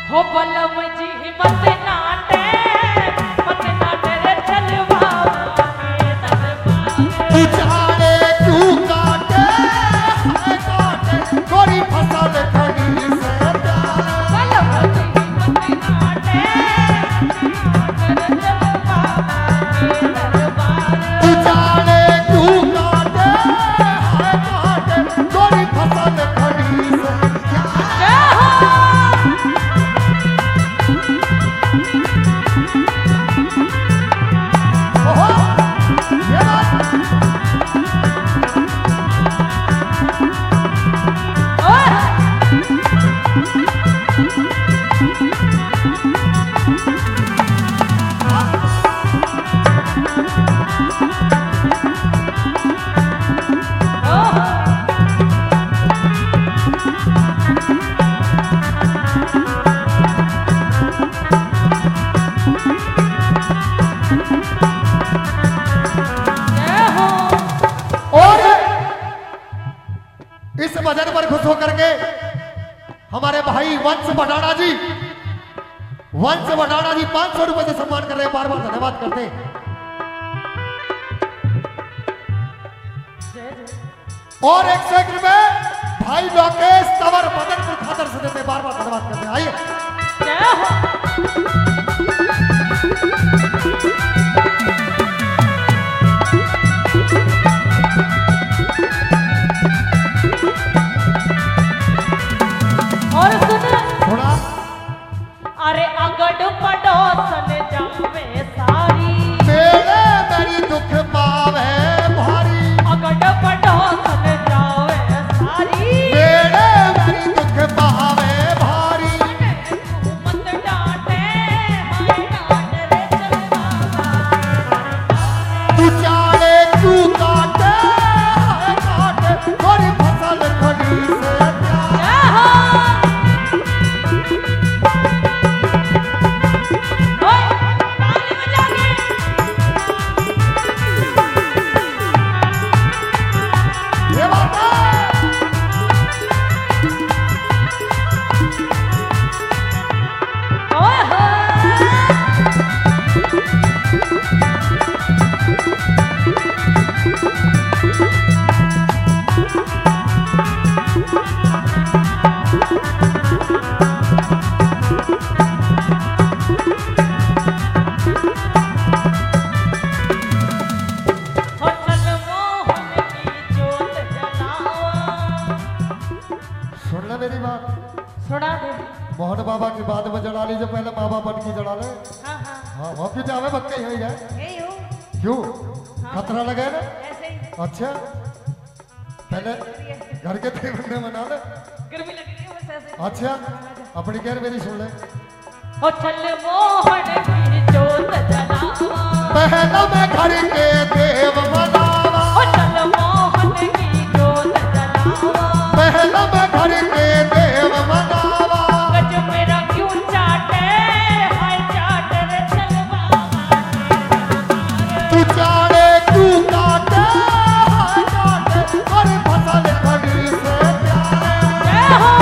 हो बलम जी मत नाटे रे चलवा के दरबार। तू जाने क्यों काटे है काटे गोरी फसल खड़ी से प्यार। बलम जी मत नाटे रे चलवा के दरबार। तू जाने क्यों काटे है काटे गोरी फसल खड़ी से प्यार। जय हो ओहो ये बात और इस भजन पर खुश होकर के हमारे भाई वंश बडाड़ा जी 500 रुपए से सम्मान कर रहे हैं। बार बार धन्यवाद करते हैं। और 101 रुपए भाई लोकेश तंवर मदनपुर खातर से देते हैं। बार बार धन्यवाद करते हैं। आइए जय हो और सुन थोड़ा अरे अगड़ पड़ोसन जावे सारी मेरे मेरी दुख पावे भारी। अगड़ पड़ोसन जावे सारी मेरे मेरी दुख पावे भारी। तू मत डांटे हाय डांट रे चलवा तू जाने क्यों काटे है काटे गोरी फसल खड़ी से प्यार। जय हो ओए ताली बजा के ये बात है। ओए हो हो चल मोहन की जोत जलावा। सुन ले मेरी बात। सुना दे मोहन बाबा की बाद में जला लीजिए, पहले माँ बाप बन की जला ले। हाँ हाँ हाँ वो क्यों जावे बक्के ही हो जाए। यही हो क्यों खतरा लगे ना। ऐसे ही अच्छा पहले घर के थे बंदे मना ले। गर्मी लग रही है बस ऐसे। अच्छा अपनी कह मेरी सुन ले। ओ चल मोहन की जोत जलावा। पहला मैं घर के देव मनावा। ओ चल मोहन की जोत जलावा। पहला मैं घर के देव मनावा। गज मेरा क्यों चाटे हाय चाट रे चलवा तू जाने क्यों काटे है काटे गोरी फसल खड़ी से प्यार। जय हो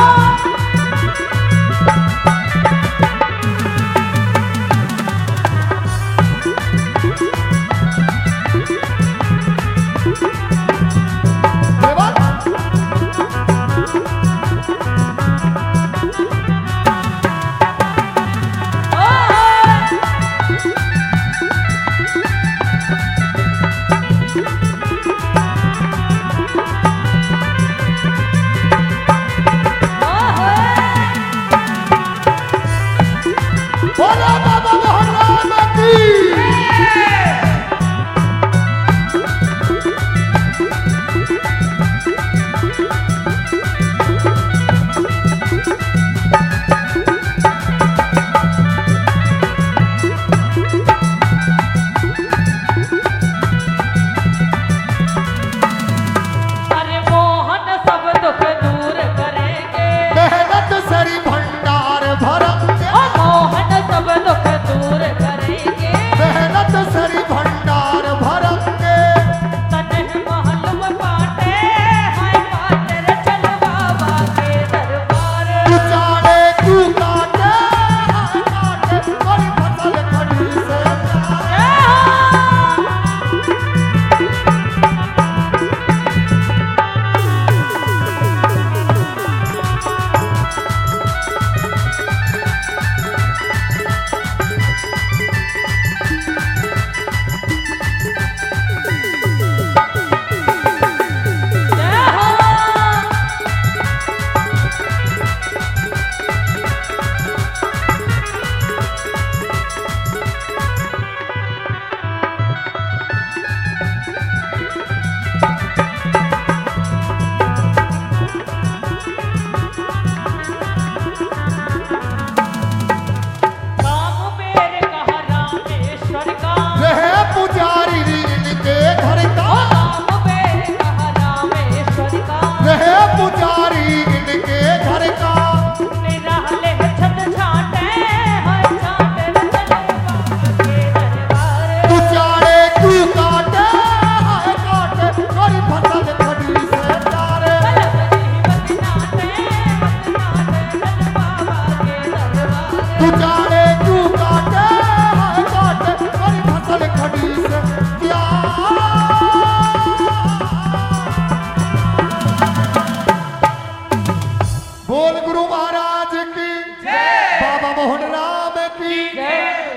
तू जा